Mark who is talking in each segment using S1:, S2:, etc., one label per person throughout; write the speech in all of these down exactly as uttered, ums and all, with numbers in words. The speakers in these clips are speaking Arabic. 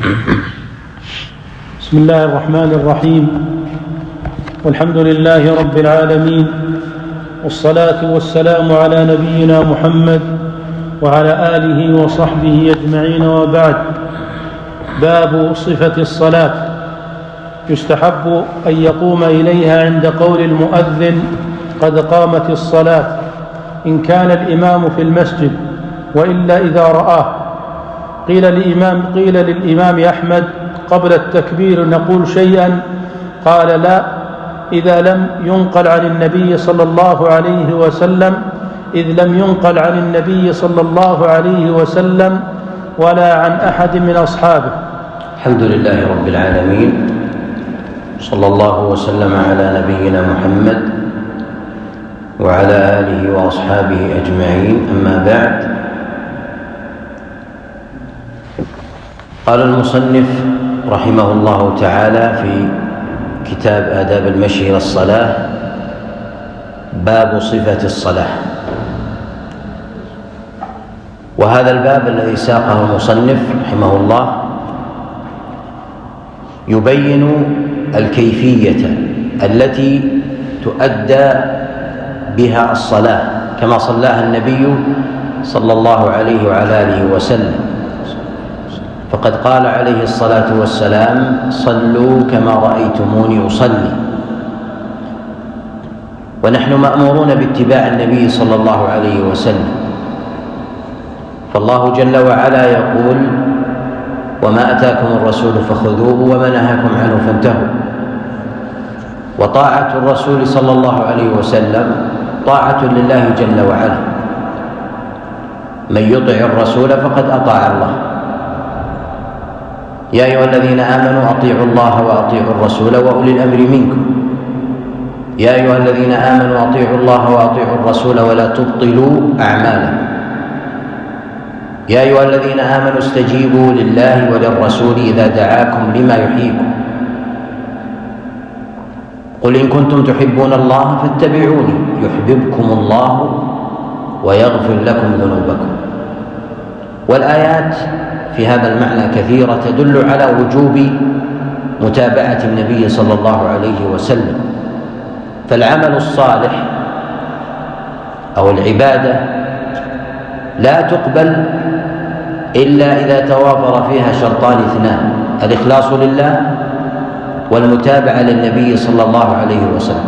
S1: بسم الله الرحمن الرحيم، والحمد لله رب العالمين، والصلاة والسلام على نبينا محمد وعلى آله وصحبه أجمعين، وبعد. باب صفة الصلاة. يستحب أن يقوم إليها عند قول المؤذن قد قامت الصلاة إن كان الإمام في المسجد، وإلا إذا رآه. قيل للإمام, قيل للإمام أحمد قبل التكبير نقول شيئا؟ قال لا، إذا لم ينقل عن النبي صلى الله عليه وسلم إذ لم ينقل عن النبي صلى الله عليه وسلم ولا عن أحد من أصحابه.
S2: الحمد لله رب العالمين، صلى الله وسلم على نبينا محمد وعلى آله وأصحابه أجمعين، أما بعد. قال المصنف رحمه الله تعالى في كتاب آداب المشي إلى الصلاة: باب صفة الصلاة. وهذا الباب الذي ساقه المصنف رحمه الله يبين الكيفية التي تؤدى بها الصلاة كما صلاها النبي صلى الله عليه وعلى آله وسلم، فقد قال عليه الصلاة والسلام: صلوا كما رأيتموني أصلي. ونحن مأمورون باتباع النبي صلى الله عليه وسلم، فالله جل وعلا يقول: وما أتاكم الرسول فخذوه وما نهاكم عنه فانتهوا. وطاعة الرسول صلى الله عليه وسلم طاعة لله جل وعلا، من يطع الرسول فقد أطاع الله. يا أيها الذين آمنوا أطيعوا الله وأطيعوا الرسول وأولي الأمر منكم. يا أيها الذين آمنوا أطيعوا الله وأطيعوا الرسول ولا تبطلوا أعمالكم. يا أيها الذين آمنوا استجيبوا لله وللرسول إذا دعاكم لما يحييكم. قل إن كنتم تحبون الله فاتبعوني يحببكم الله ويغفر لكم ذنوبكم. والآيات في هذا المعنى كثيرة تدل على وجوب متابعة النبي صلى الله عليه وسلم. فالعمل الصالح أو العبادة لا تقبل إلا إذا توافر فيها شرطان اثنان: الإخلاص لله والمتابعة للنبي صلى الله عليه وسلم،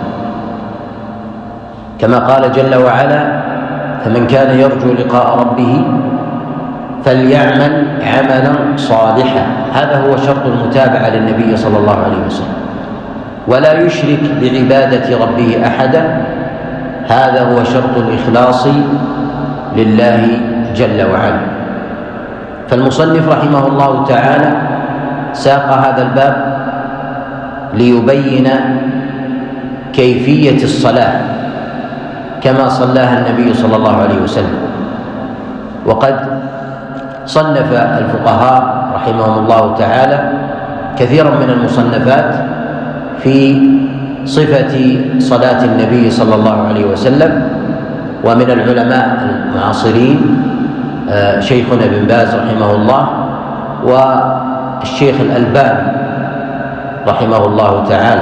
S2: كما قال جل وعلا: فمن كان يرجو لقاء ربه فليعمل عملا صالحا. هذا هو شرط المتابعة للنبي صلى الله عليه وسلم، ولا يشرك بعبادة ربه أحدا. هذا هو شرط الإخلاص لله جل وعلا. فالمصنف رحمه الله تعالى ساق هذا الباب ليبين كيفية الصلاة كما صلاها النبي صلى الله عليه وسلم. وقد صنف الفقهاء رحمهم الله تعالى كثيرا من المصنفات في صفة صلاة النبي صلى الله عليه وسلم. ومن العلماء المعاصرين شيخنا ابن باز رحمه الله، والشيخ الألباني رحمه الله تعالى.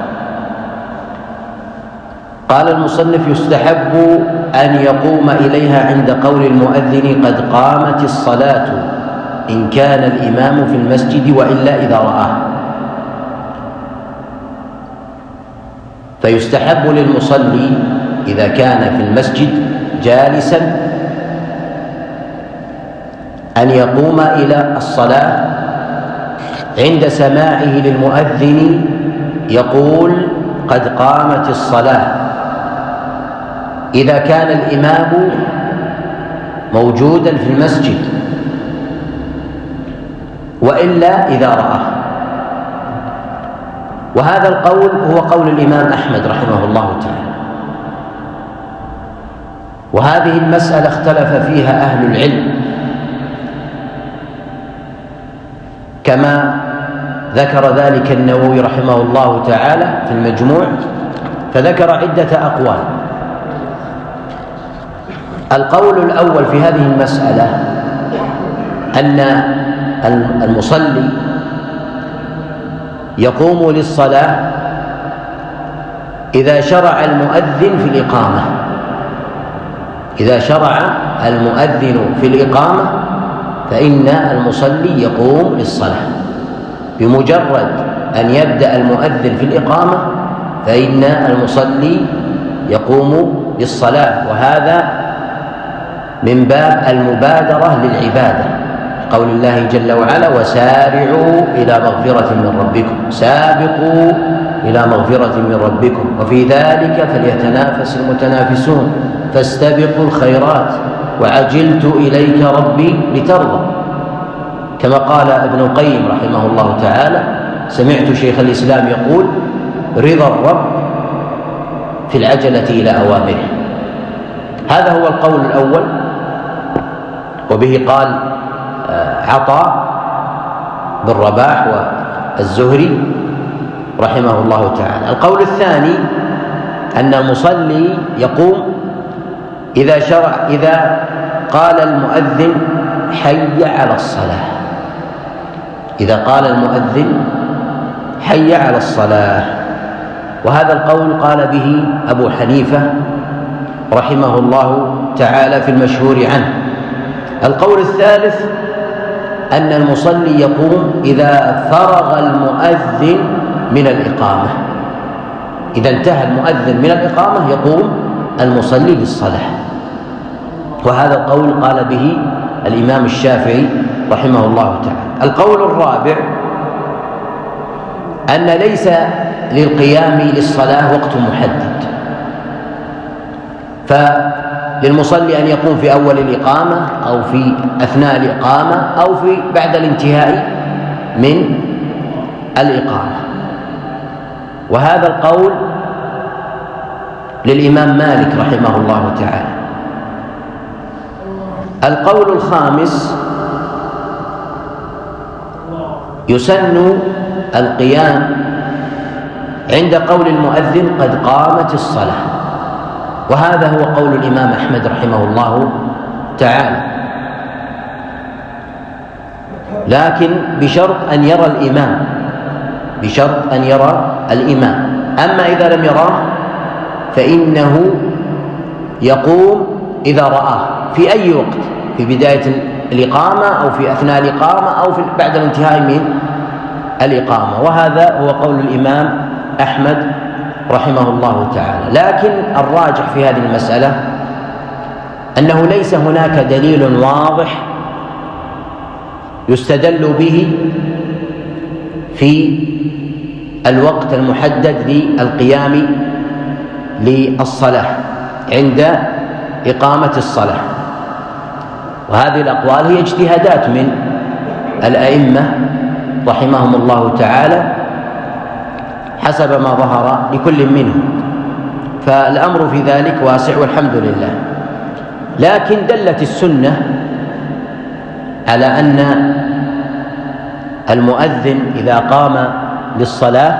S2: قال المصنف: يستحب أن يقوم إليها عند قول المؤذن قد قامت الصلاة إن كان الإمام في المسجد وإلا إذا رآه. فيستحب للمصلي إذا كان في المسجد جالسا أن يقوم إلى الصلاة عند سماعه للمؤذن يقول قد قامت الصلاة، إذا كان الإمام موجودا في المسجد، وإلا إذا رآه. وهذا القول هو قول الإمام أحمد رحمه الله تعالى. وهذه المسألة اختلف فيها أهل العلم، كما ذكر ذلك النووي رحمه الله تعالى في المجموع، فذكر عدة أقوال. القول الأول في هذه المسألة أن المصلي يقوم للصلاة إذا شرع المؤذن في الإقامة إذا شرع المؤذن في الإقامة فإن المصلي يقوم للصلاة. بمجرد أن يبدأ المؤذن في الإقامة فإن المصلي يقوم للصلاة، وهذا من باب المبادرة للعبادة، قول الله جل وعلا: وسارعوا إلى مغفرة من ربكم، سابقوا إلى مغفرة من ربكم وفي ذلك فليتنافس المتنافسون، فاستبقوا الخيرات وعجلت إليك ربي لترضى. كما قال ابن القيم رحمه الله تعالى: سمعت شيخ الإسلام يقول: رضا الرب في العجلة إلى أوامره. هذا هو القول الأول، وبه قال عطاء بن رباح والزهري رحمه الله تعالى. القول الثاني أن المصلي يقوم إذا شرع إذا قال المؤذن: حي على الصلاة. إذا قال المؤذن: حي على الصلاة. وهذا القول قال به أبو حنيفة رحمه الله تعالى في المشهور عنه. القول الثالث أن المصلي يقوم إذا فرغ المؤذن من الإقامة، إذا انتهى المؤذن من الإقامة يقوم المصلي للصلاة. وهذا القول قال به الإمام الشافعي رحمه الله تعالى. القول الرابع أن ليس للقيام للصلاة وقت محدد، فللمصلي أن يقوم في أول الإقامة أو في أثناء الإقامة أو في بعد الانتهاء من الإقامة. وهذا القول للإمام مالك رحمه الله تعالى. القول الخامس: يسن القيام عند قول المؤذن: قد قامت الصلاة. وهذا هو قول الإمام أحمد رحمه الله تعالى، لكن بشرط أن يرى الإمام بشرط أن يرى الإمام. أما إذا لم يراه فإنه يقوم إذا رآه في أي وقت، في بداية الإقامة أو في أثناء الإقامة أو في بعد الانتهاء من الإقامة. وهذا هو قول الإمام أحمد رحمه الله تعالى. لكن الراجح في هذه المسألة أنه ليس هناك دليل واضح يستدل به في الوقت المحدد للقيام للصلاة عند إقامة الصلاة. وهذه الأقوال هي اجتهادات من الأئمة رحمهم الله تعالى حسب ما ظهر لكل منهم، فالأمر في ذلك واسع والحمد لله. لكن دلت السنة على أن المؤذن إذا قام للصلاة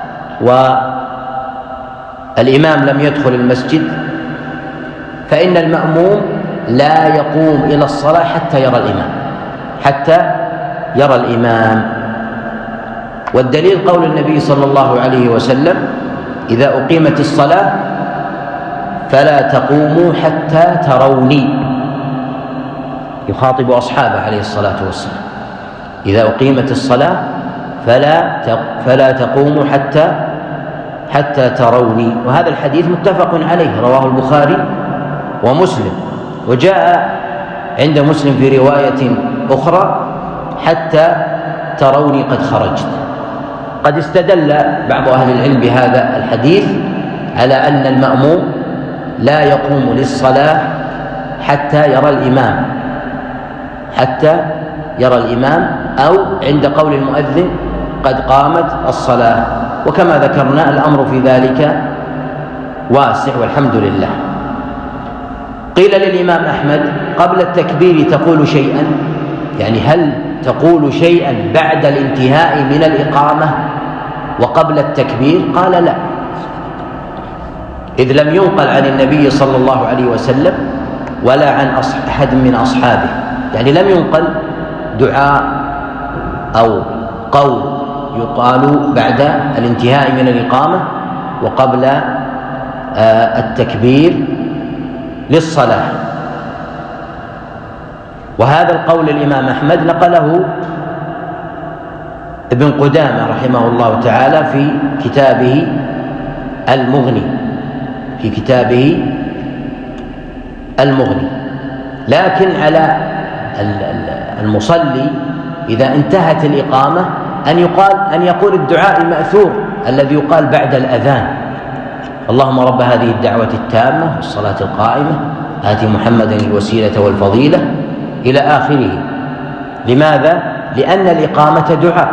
S2: والإمام لم يدخل المسجد فإن المأموم لا يقوم إلى الصلاة حتى يرى الإمام حتى يرى الإمام. والدليل قول النبي صلى الله عليه وسلم: إذا أقيمت الصلاة فلا تقوموا حتى تروني، يخاطب أصحابه عليه الصلاة والسلام: إذا أقيمت الصلاة فلا فلا تقوموا حتى حتى تروني. وهذا الحديث متفق عليه، رواه البخاري ومسلم. وجاء عند مسلم في رواية أخرى: حتى تروني قد خرجت. قد استدل بعض أهل العلم بهذا الحديث على أن المأموم لا يقوم للصلاة حتى يرى الإمام حتى يرى الإمام أو عند قول المؤذن: قد قامت الصلاة. وكما ذكرنا الأمر في ذلك واسع والحمد لله. قيل للإمام أحمد: قبل التكبير تقول شيئا؟ يعني هل تقول شيئا بعد الانتهاء من الإقامة وقبل التكبير؟ قال: لا، إذ لم ينقل عن النبي صلى الله عليه وسلم ولا عن أحد من أصحابه، يعني لم ينقل دعاء أو قول يقال بعد الانتهاء من الإقامة وقبل التكبير للصلاة. وهذا القول الإمام أحمد نقله ابن قدامة رحمه الله تعالى في كتابه المغني في كتابه المغني لكن على المصلي إذا انتهت الإقامة أن يقال أن يقول الدعاء المأثور الذي يقال بعد الأذان: اللهم رب هذه الدعوة التامة والصلاة القائمة آت محمدا الوسيلة والفضيلة إلى آخره. لماذا؟ لأن الإقامة دعاء،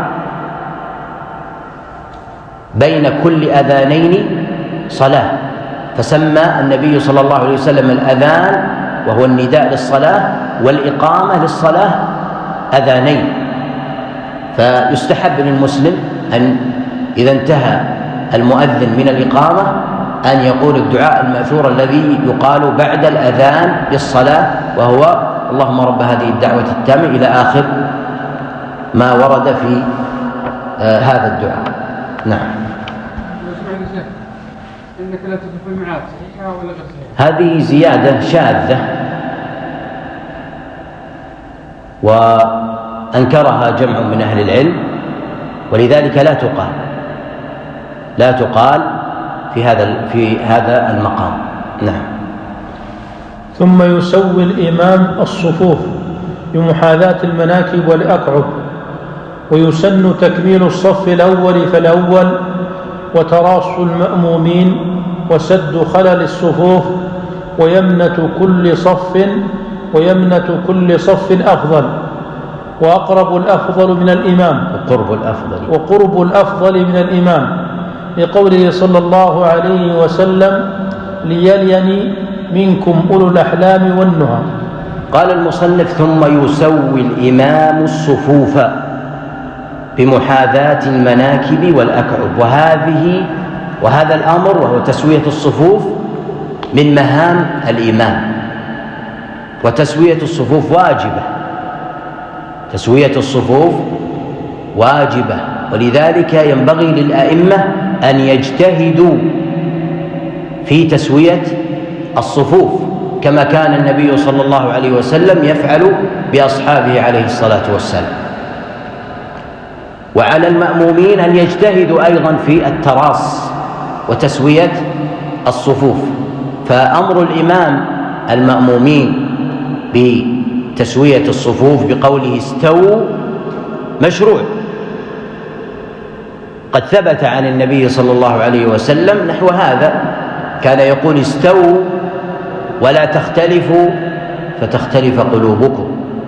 S2: بين كل أذانين صلاة، فسمى النبي صلى الله عليه وسلم الأذان وهو النداء للصلاة والإقامة للصلاة أذانين. فيستحب للمسلم أن إذا انتهى المؤذن من الإقامة أن يقول الدعاء المأثور الذي يقال بعد الأذان للصلاة، وهو اللهم رب هذه الدعوة التامة إلى آخر ما ورد في آه هذا الدعاء. نعم.
S3: إنك لا تدخل الميعاد، صحيحة ولا غير صحيحة؟
S2: هذه زيادة شاذة وأنكرها جمع من أهل العلم، ولذلك لا تقال لا تقال في هذا في هذا المقام. نعم.
S1: ثم يسوي الإمام الصفوف بمحاذاة المناكب والأكعب، ويسن تكميل الصف الأول فالأول، وتراص المأمومين، وسد خلل الصفوف، ويمنة كل صف ويمنة كل صف أفضل، وأقرب الأفضل من الإمام
S2: وقرب الأفضل
S1: وقرب الأفضل من الإمام، لقوله صلى الله عليه وسلم: ليليني منكم أولو الأحلام والنهى.
S2: قال المصنف: ثم يسوي الإمام الصفوف بمحاذاة المناكب والأكعب. وهذه وهذا الأمر وهو تسوية الصفوف من مهام الإمام، وتسوية الصفوف واجبة تسوية الصفوف واجبة ولذلك ينبغي للأئمة أن يجتهدوا في تسوية الصفوف كما كان النبي صلى الله عليه وسلم يفعل بأصحابه عليه الصلاة والسلام. وعلى المأمومين أن يجتهدوا أيضا في التراص وتسوية الصفوف. فأمر الإمام المأمومين بتسوية الصفوف بقوله استووا مشروع، قد ثبت عن النبي صلى الله عليه وسلم نحو هذا، كان يقول: استووا ولا تختلفوا فتختلف قلوبكم.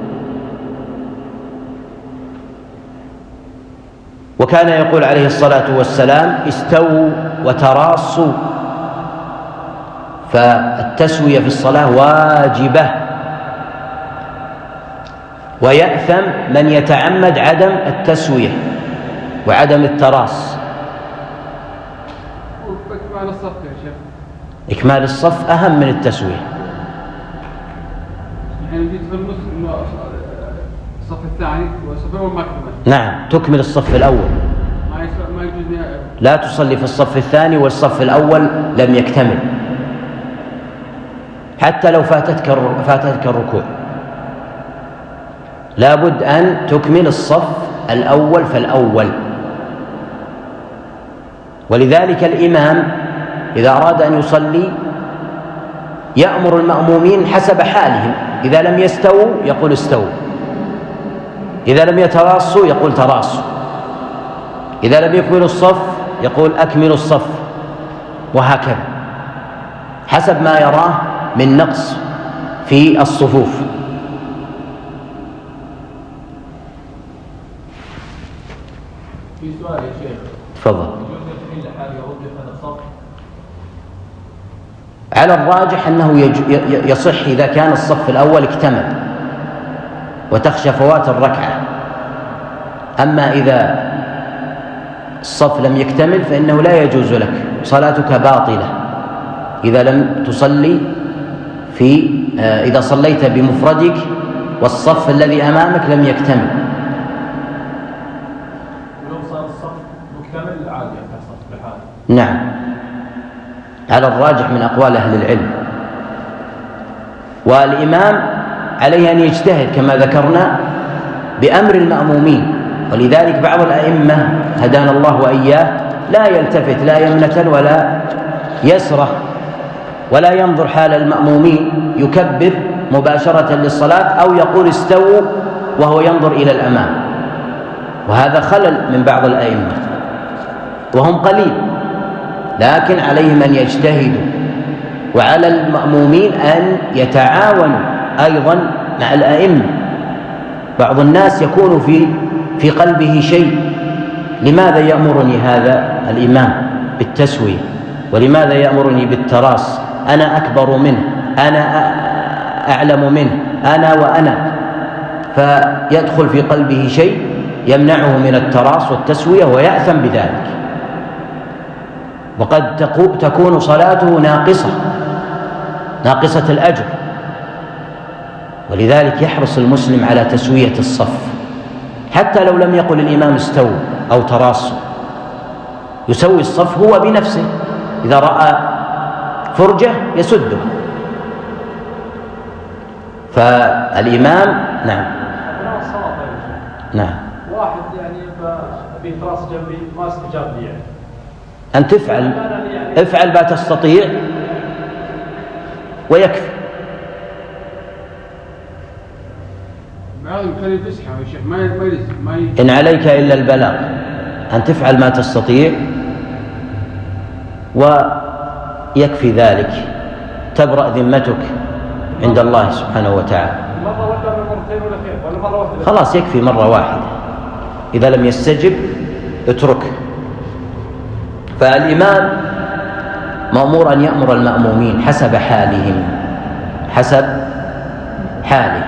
S2: وكان يقول عليه الصلاة والسلام: استووا وتراصوا. فالتسوية في الصلاة واجبة، ويأثم من يتعمد عدم التسوية وعدم التراص.
S3: إكمال الصف يا شيخ،
S2: إكمال الصف أهم من التسوية.
S3: يعني جيت في النص إنه الصف الثاني والصف الأول ما كمل.
S2: نعم، تكمل الصف الأول،
S3: ما يجوز
S2: لا تصلي في الصف الثاني والصف الأول لم يكتمل، حتى لو فاتتك فاتتك الركوع، لا بد أن تكمل الصف الأول فالأول. ولذلك الإمام إذا أراد أن يصلي يأمر المأمومين حسب حالهم، إذا لم يستووا يقول استووا، إذا لم يتراصوا يقول تراصوا، إذا لم يكملوا الصف يقول أكملوا الصف، وهكذا حسب ما يراه من نقص في الصفوف.
S3: في سؤال يا شيخ.
S2: تفضل. على الراجح أنه يصح إذا كان الصف الأول اكتمل وتخشى فوات الركعة. أما إذا الصف لم يكتمل فإنه لا يجوز لك، صلاتك باطلة إذا لم تصلي في إذا صليت بمفردك والصف الذي أمامك لم يكتمل. نعم، على الراجح من أقوال أهل العلم. والإمام عليه أن يجتهد كما ذكرنا بأمر المأمومين، ولذلك بعض الأئمة هدانا الله وإياه لا يلتفت لا يمنة ولا يسرة ولا ينظر حال المأمومين، يكبر مباشرة للصلاة أو يقول استووا وهو ينظر إلى الأمام، وهذا خلل من بعض الأئمة وهم قليل، لكن عليهم أن يجتهدوا، وعلى المأمومين أن يتعاونوا أيضا مع الأئمة. بعض الناس يكون في في قلبه شيء، لماذا يأمرني هذا الإمام بالتسوية؟ ولماذا يأمرني بالتراص؟ أنا أكبر منه، أنا أعلم منه، أنا وأنا، فيدخل في قلبه شيء يمنعه من التراص والتسوية ويأثم بذلك، وقد تكون صلاته ناقصة ناقصة الأجر. ولذلك يحرص المسلم على تسوية الصف، حتى لو لم يقل الإمام استووا أو تراصوا، يسوي الصف هو بنفسه، إذا رأى فرجة يسده. فالإمام نعم نعم
S4: واحد يعني أبي تراص جنبي ما استجاب لي، يعني
S2: أن تفعل افعل ما تستطيع ويكفي. إن عليك إلا البلاغ، أن تفعل ما تستطيع ويكفي ذلك، تبرأ ذمتك عند الله سبحانه وتعالى.
S4: مرة ولا مرتين ولا خير ولا مرة واحدة؟
S2: خلاص يكفي مرة واحدة، إذا لم يستجب اتركه. فالإمام مأمور أن يأمر المأمومين حسب حالهم حسب حاله،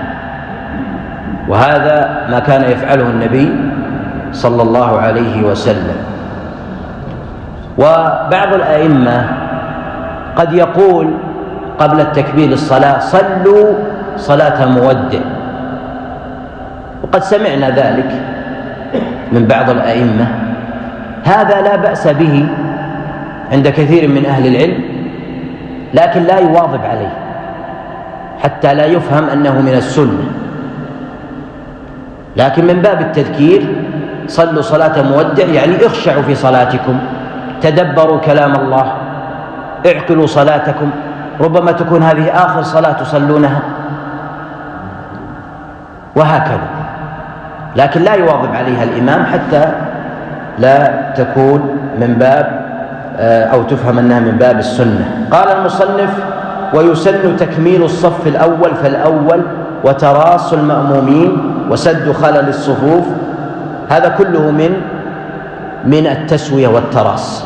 S2: وهذا ما كان يفعله النبي صلى الله عليه وسلم. وبعض الأئمة قد يقول قبل التكبير الصلاة صلوا صلاة مودع، وقد سمعنا ذلك من بعض الأئمة، هذا لا بأس به عند كثير من أهل العلم، لكن لا يواظب عليه حتى لا يفهم أنه من السنة، لكن من باب التذكير صلوا صلاة مودع، يعني اخشعوا في صلاتكم، تدبروا كلام الله، اعقلوا صلاتكم، ربما تكون هذه آخر صلاة تصلونها، وهكذا. لكن لا يواظب عليها الإمام حتى لا تكون من باب أو تفهم أنها من باب السنة. قال المصنف: ويسن تكميل الصف الأول فالأول، وتراص المأمومين، وسد خلل الصفوف، هذا كله من من التسوية والتراص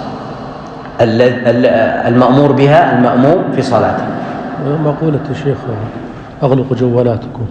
S2: المأمور بها المأموم في صلاته.
S1: مقولة الشيخ أغلقوا جوالاتكم،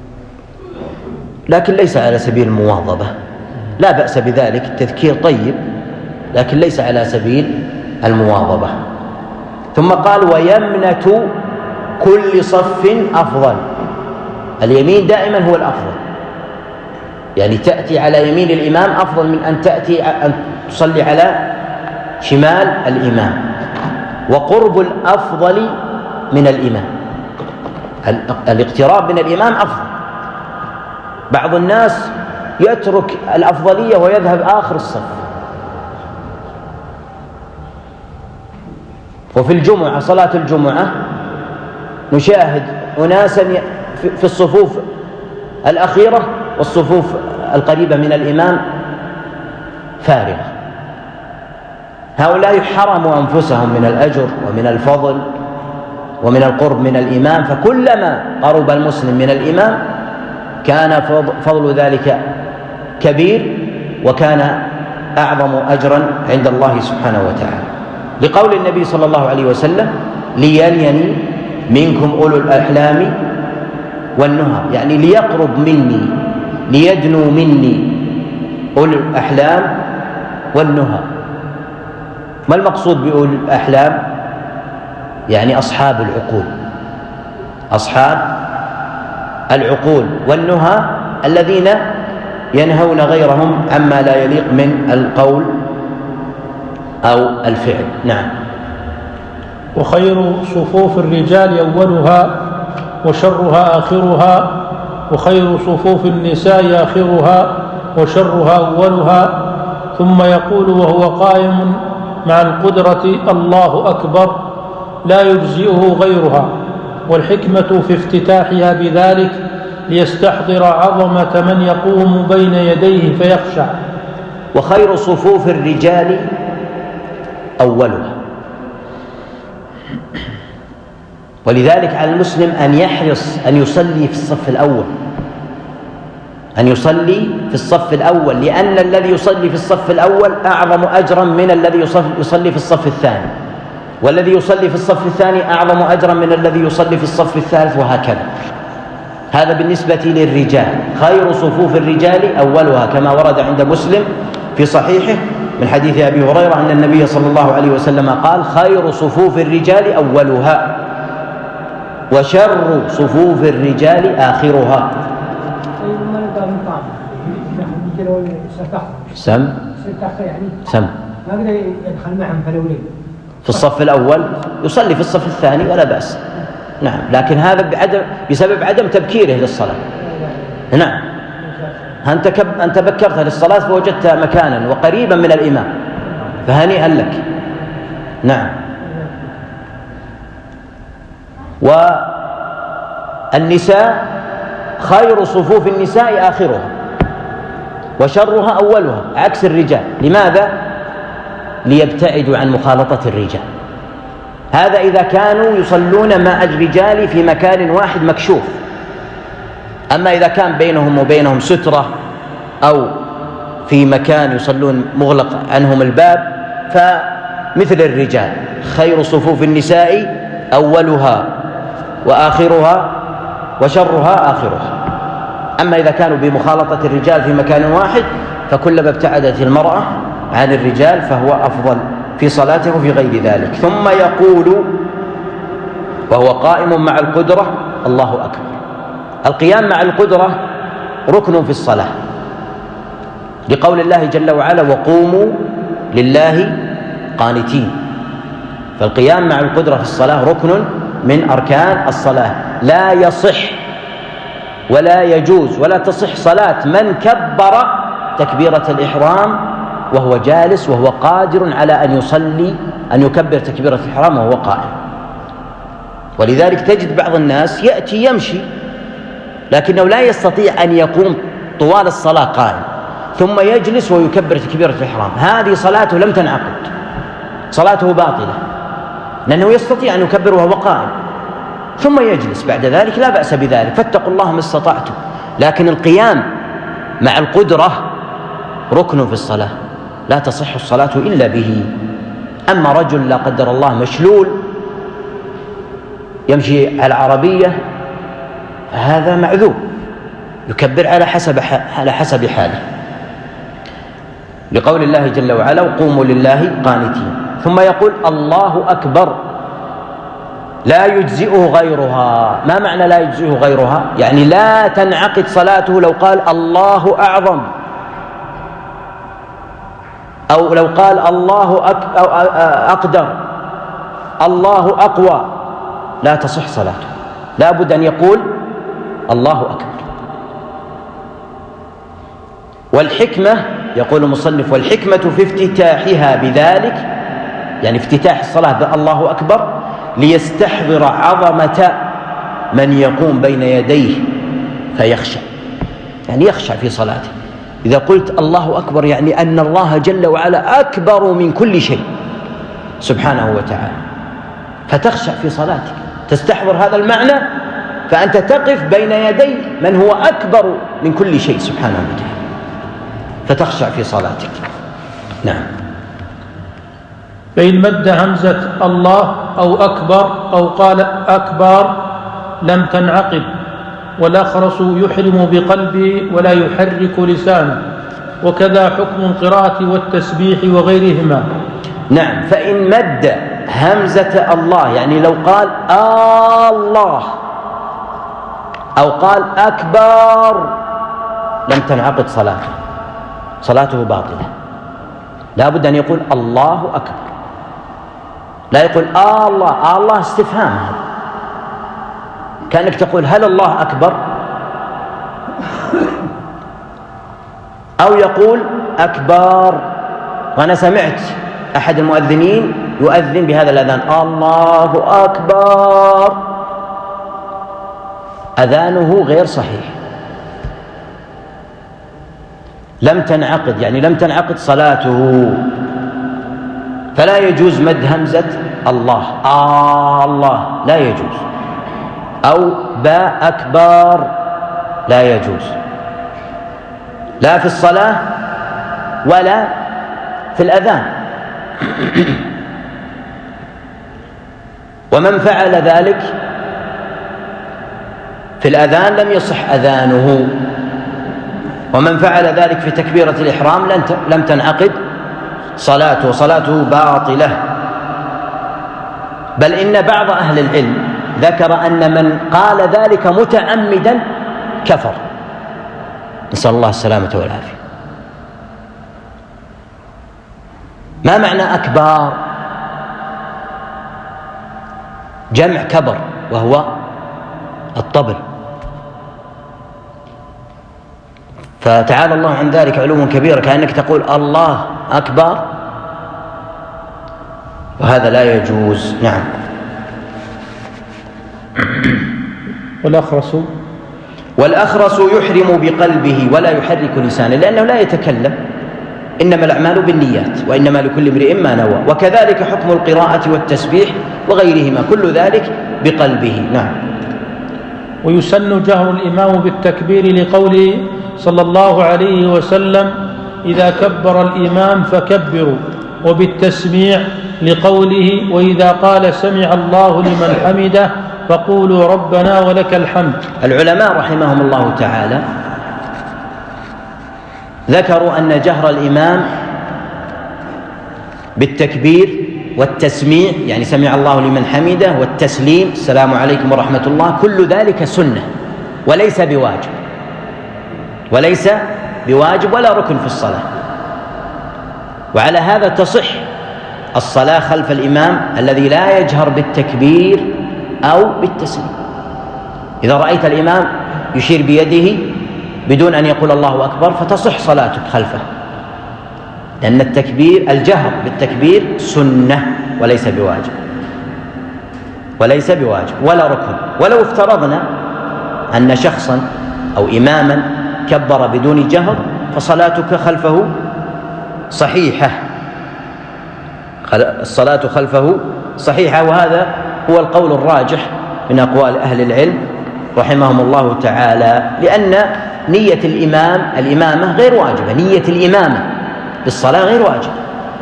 S2: لكن ليس على سبيل المواظبة، لا بأس بذلك، التذكير طيب، لكن ليس على سبيل المواظبة. ثم قال: ويمنة كل صف أفضل، اليمين دائما هو الأفضل، يعني تأتي على يمين الإمام أفضل من أن تأتي أن تصلي على شمال الإمام، وقرب الأفضل من الإمام، الاقتراب من الإمام أفضل. بعض الناس يترك الأفضلية ويذهب آخر الصف. وفي الجمعة، صلاة الجمعة، نشاهد أناسا في الصفوف الأخيرة والصفوف القريبة من الإمام فارغة، هؤلاء حرموا أنفسهم من الأجر ومن الفضل ومن القرب من الإمام، فكلما قرب المسلم من الإمام كان فضل ذلك كبير، وكان أعظم أجرا عند الله سبحانه وتعالى، لقول النبي صلى الله عليه وسلم: ليليني منكم أولو الأحلام والنهى، يعني ليقرب مني، ليدنو مني أولو الأحلام والنهى. ما المقصود بأولو الأحلام؟ يعني أصحاب العقول، أصحاب العقول، والنهى الذين ينهون غيرهم عما لا يليق من القول أو الفعل. نعم.
S1: وخير صفوف الرجال أولها وشرها آخرها، وخير صفوف النساء آخرها وشرها أولها. ثم يقول وهو قائم مع القدرة الله أكبر لا يجزئه غيرها، والحكمة في افتتاحها بذلك ليستحضر عظمة من يقوم بين يديه فيخشع.
S2: وخير صفوف الرجال أولها، ولذلك على المسلم أن يحرص أن يصلي في الصف الأول، أن يصلي في الصف الأول، لأن الذي يصلي في الصف الأول أعظم أجرا من الذي يصلي في الصف الثاني، والذي يصلي في الصف الثاني أعظم أجرا من الذي يصلي في الصف الثالث، وهكذا. هذا بالنسبة للرجال. خير صفوف الرجال أولها، كما ورد عند مسلم في صحيحه من حديث أبي هريرة أن النبي صلى الله عليه وسلم قال خير صفوف الرجال أولها وشر صفوف الرجال آخرها. سم سم في الصف الأول يصلي في الصف الثاني ولا بأس. نعم، لكن هذا بعدم بسبب عدم تبكيره للصلاة. نعم، أنت كب أنت بكرت للصلاة فوجدت مكانا وقريبا من الإمام، فهنيئا لك. نعم. والنساء خير صفوف النساء آخرها وشرها أولها، عكس الرجال. لماذا؟ ليبتعدوا عن مخالطة الرجال. هذا إذا كانوا يصلون مع الرجال في مكان واحد مكشوف. أما إذا كان بينهم وبينهم سترة أو في مكان يصلون مغلق عنهم الباب فمثل الرجال. خير صفوف النساء أولها وآخرها وشرها آخرها. أما إذا كانوا بمخالطة الرجال في مكان واحد فكلما ابتعدت المرأة عن الرجال فهو أفضل في صلاته وفي غير ذلك. ثم يقول وهو قائم مع القدرة الله أكبر. القيام مع القدرة ركن في الصلاة، لقول الله جل وعلا وقوموا لله قانتين. فالقيام مع القدرة في الصلاة ركن من أركان الصلاة. لا يصح ولا يجوز ولا تصح صلاة من كبر تكبيرة الإحرام وهو جالس وهو قادر على أن يصلي أن يكبر تكبيرة الإحرام وهو قائم. ولذلك تجد بعض الناس يأتي يمشي لكنه لا يستطيع أن يقوم طوال الصلاة قائم، ثم يجلس ويكبر تكبيرة الإحرام. هذه صلاته لم تنعقد، صلاته باطلة، لأنه يستطيع أن يكبر وهو قائم ثم يجلس بعد ذلك، لا بأس بذلك، فاتقوا الله ما استطعتم. لكن القيام مع القدرة ركن في الصلاة، لا تصح الصلاة إلا به. أما رجل لا قدر الله مشلول يمشي على العربية هذا معذور، يكبر على حسب على حسب حاله، لقول الله جل وعلا وقوموا لله قانتين. ثم يقول الله أكبر لا يجزئه غيرها. ما معنى لا يجزئه غيرها؟ يعني لا تنعقد صلاته لو قال الله أعظم، أو لو قال الله أقدر، الله أقوى، لا تصح صلاته. لا بد أن يقول الله أكبر. والحكمة يقول المصنف والحكمة في افتتاحها بذلك، يعني افتتاح الصلاة بالله أكبر، ليستحضر عظمة من يقوم بين يديه فيخشع، يعني يخشع في صلاته. إذا قلت الله أكبر يعني أن الله جل وعلا أكبر من كل شيء سبحانه وتعالى، فتخشع في صلاتك، تستحضر هذا المعنى، فأنت تقف بين يدي من هو أكبر من كل شيء سبحانه وتعالى، فتخشع في صلاتك. نعم.
S1: فإن مد همزة الله أو أكبر أو قال أكبر لم تنعقد، والأخرس يحرم بقلبه ولا يحرك لسانه، وكذا حكم القراءة والتسبيح وغيرهما.
S2: نعم. فإن مد همزة الله يعني لو قال الله أو قال أكبر لم تنعقد صلاته، صلاته باطلة، لا بد أن يقول الله أكبر، لا يقول آه الله. آه الله استفهام، هذا كأنك تقول هل الله أكبر، أو يقول أكبر. وأنا سمعت أحد المؤذنين يؤذن بهذا الأذان الله أكبر، أذانه غير صحيح، لم تنعقد، يعني لم تنعقد صلاته، فلا يجوز مد همزة الله آه الله، لا يجوز، أو باء أكبر، لا يجوز، لا في الصلاة ولا في الأذان. ومن فعل ذلك في الأذان لم يصح أذانه، ومن فعل ذلك في تكبيرة الإحرام لم تنعقد صلاته، وصلاته باطلة. بل إن بعض أهل العلم ذكر أن من قال ذلك متعمدا كفر، نسأل الله السلامة والعافية. ما معنى أكبر؟ جمع كبر، وهو الطبل. فتعالى الله عن ذلك علوا كبيرا، كأنك تقول الله أكبر، وهذا لا يجوز. نعم.
S1: والأخرس
S2: والأخرس يحرم بقلبه ولا يحرك لسانه، لأنه لا يتكلم، إنما الأعمال بالنيات وإنما لكل امرئ ما نوى. وكذلك حكم القراءة والتسبيح وغيرهما، كل ذلك بقلبه. نعم.
S1: ويسن جهر الإمام بالتكبير لقوله صلى الله عليه وسلم إذا كبر الإمام فكبروا، وبالتسميع لقوله وإذا قال سمع الله لمن حمده فقولوا ربنا ولك الحمد.
S2: العلماء رحمهم الله تعالى ذكروا أن جهر الإمام بالتكبير والتسميع، يعني سمع الله لمن حمده، والتسليم السلام عليكم ورحمة الله، كل ذلك سنة وليس بواجب، وليس بواجب ولا ركن في الصلاة. وعلى هذا تصح الصلاة خلف الإمام الذي لا يجهر بالتكبير أو بالتسليم. إذا رأيت الإمام يشير بيده بدون أن يقول الله أكبر فتصح صلاتك خلفه، لأن التكبير الجهر بالتكبير سنة وليس بواجب، وليس بواجب ولا ركن. ولو افترضنا أن شخصا أو إماما كبر بدون جهر فصلاتك خلفه صحيحة، الصلاة خلفه صحيحة. وهذا هو القول الراجح من أقوال أهل العلم رحمهم الله تعالى، لأن نية الإمام الإمامة غير واجبة، نية الإمامة بالصلاة غير واجبة.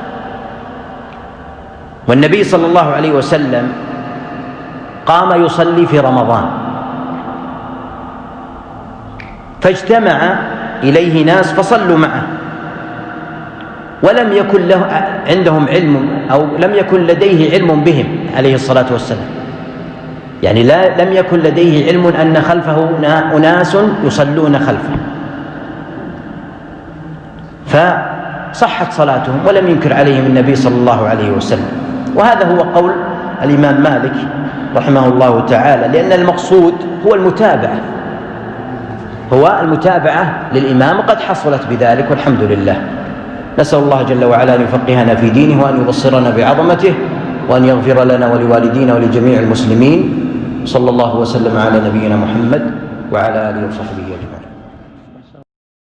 S2: والنبي صلى الله عليه وسلم قام يصلي في رمضان، فاجتمع إليه ناس فصلوا معه، ولم يكن له عندهم علم أو لم يكن لديه علم بهم عليه الصلاة والسلام، يعني لا لم يكن لديه علم أن خلفه أناس يصلون خلفه، فصحت صلاتهم ولم ينكر عليهم النبي صلى الله عليه وسلم. وهذا هو قول الإمام مالك رحمه الله تعالى، لأن المقصود هو المتابعة، هو المتابعة للإمام، وقد حصلت بذلك والحمد لله. نسأل الله جل وعلا أن يفقهنا في دينه، وأن يبصرنا بعظمته، وأن يغفر لنا ولوالدينا ولجميع المسلمين. صلى الله وسلم على نبينا محمد وعلى آله وصحبه أجمعين.